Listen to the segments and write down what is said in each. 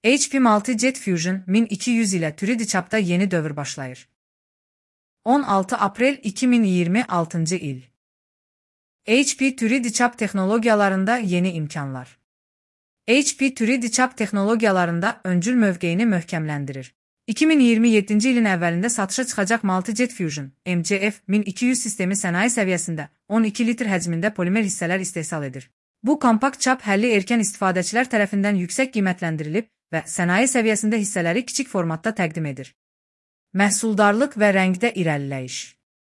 HP Multi-Jet Fusion 1200 ilə 3D çapda yeni dövr başlayır. 16 Aprel 2026 il. HP 3D çap texnologiyalarında yeni imkanlar. HP 3D çap texnologiyalarında öncül mövqeyini möhkəmləndirir. 2027-ci ilin əvvəlində satışa çıxacaq Multi-Jet Fusion MCF 1200 sistemi sənaye səviyyəsində 12 litr həcmində polimer hissələr istehsal edir. Bu kompakt çap həlli erkən istifadəçilər tərəfindən yüksək qiymətləndirilib və sənaye səviyyəsində hissələri kiçik formatda təqdim edir. Məhsuldarlıq və rəngdə irəliləyiş.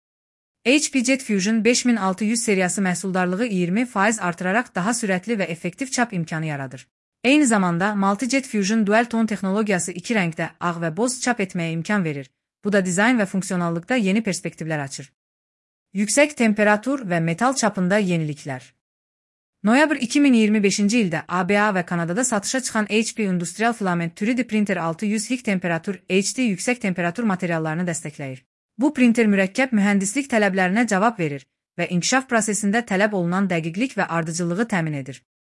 HP Jet Fusion 5600 seriyası məhsuldarlığı 20% artıraraq daha sürətli və effektiv çap imkanı yaradır. Eyni zamanda Multi-Jet Fusion Dual Tone texnologiyası iki rəngdə ağ və boz çap etməyə imkan verir. Bu da dizayn və funksionallıqda yeni perspektivlər açır. Yüksək temperatur və metal çapında yeniliklər. Noyabr 2025-ci ildə ABA və Kanadada satışa çıxan HP Industrial Filament 3D Printer 600 HIG temperatur HD yüksək temperatur materiallarını dəstəkləyir. Bu printer mürəkkəb mühəndislik tələblərinə cavab verir və inkişaf prosesində tələb olunan dəqiqlik və ardıcıllığı təmin edir.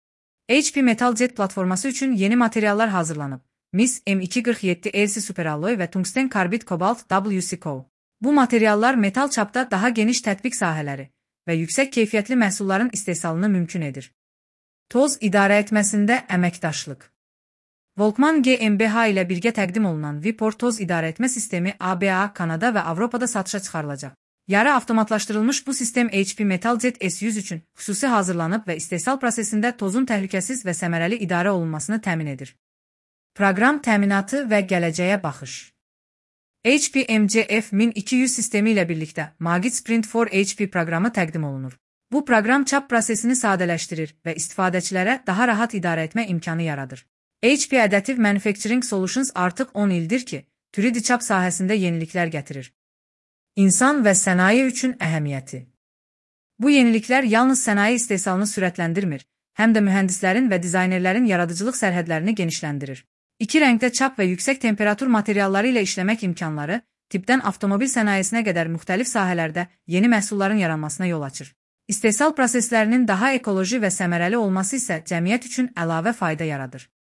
HP Metal Jet platforması üçün yeni materiallar hazırlanıb. MIS M247 LC Superalloy və Tungsten Karbid Kobalt WCO. Bu materiallar metal çapda daha geniş tətbiq sahələri və yüksək keyfiyyətli məhsulların istehsalını mümkün edir. Toz idarə etməsində əməkdaşlıq. Volkmann GmbH ilə birgə təqdim olunan Vipor toz idarə etmə sistemi ABA, Kanada və Avropada satışa çıxarılacaq. Yarı avtomatlaşdırılmış bu sistem HP Metal Jet S100 üçün xüsusi hazırlanıb və istehsal prosesində tozun təhlükəsiz və səmərəli idarə olunmasını təmin edir. Proqram təminatı və gələcəyə baxış. HP MCF 1200 sistemi ilə birlikdə Magit Sprint for HP proqramı təqdim olunur. Bu proqram çap prosesini sadələşdirir və istifadəçilərə daha rahat idarə etmə imkanı yaradır. HP Additive Manufacturing Solutions artıq 10 ildir ki, 3D çap sahəsində yeniliklər gətirir. İnsan və sənaye üçün əhəmiyyəti. Bu yeniliklər yalnız sənaye istehsalını sürətləndirmir, həm də mühəndislərin və dizaynerlərin yaradıcılıq sərhədlərini genişləndirir. İki rəngdə çap və yüksək temperatur materialları ilə işləmək imkanları, tippdən avtomobil sənayesinə qədər müxtəlif sahələrdə yeni məhsulların yaranmasına yol açır. İstehsal proseslərinin daha ekoloji və səmərəli olması isə cəmiyyət üçün əlavə fayda yaradır.